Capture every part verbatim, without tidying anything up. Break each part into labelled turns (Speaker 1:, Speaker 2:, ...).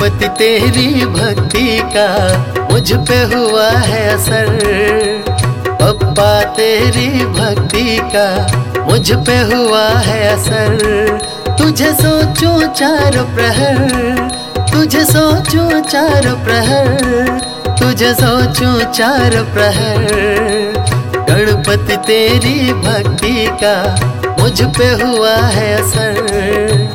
Speaker 1: गणपति तेरी भक्ति का मुझ पे हुआ है असर। बप्पा तेरी भक्ति का मुझ पे हुआ है असर। तुझे सोचूं चार प्रहर, तुझे सोचूं चार प्रहर, तुझे सोचूं चार प्रहर। गणपति तेरी भक्ति का मुझ पे हुआ है असर।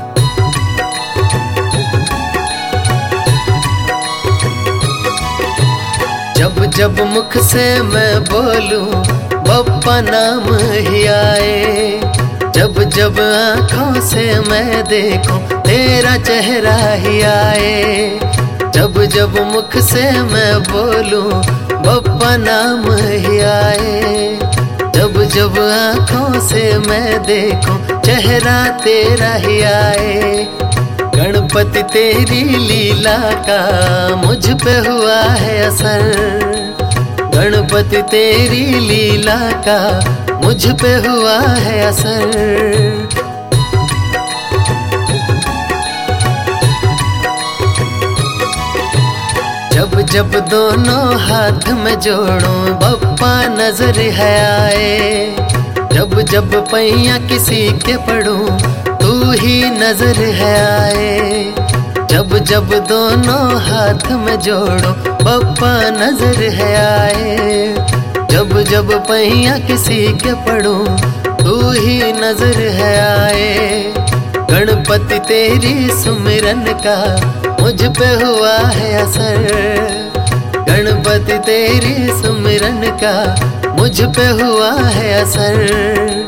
Speaker 1: जब जब मुख से मैं बोलूं बप्पा नाम ही आए, जब जब आँखों से मैं देखूं तेरा चेहरा ही आए। जब जब मुख से मैं बोलूं बप्पा नाम ही आए, जब जब आँखों से मैं देखूं चेहरा तेरा ही आए। गणपति तेरी लीला का मुझ पे हुआ है असर। गणपति तेरी लीला का मुझ पे हुआ है असर। जब जब दोनों हाथ में जोड़ूं बप्पा नजर है आए, जब जब पैया किसी के पढ़ूं तू ही नजर है आए। जब जब दोनों हाथ में जोड़ो बप्पा नजर है आए, जब जब पैया किसी के पढ़ूं तू ही नजर है आए। गणपति तेरी सुमिरन का मुझ पे हुआ है असर। गणपति तेरी सुमिरन का मुझ पे हुआ है असर।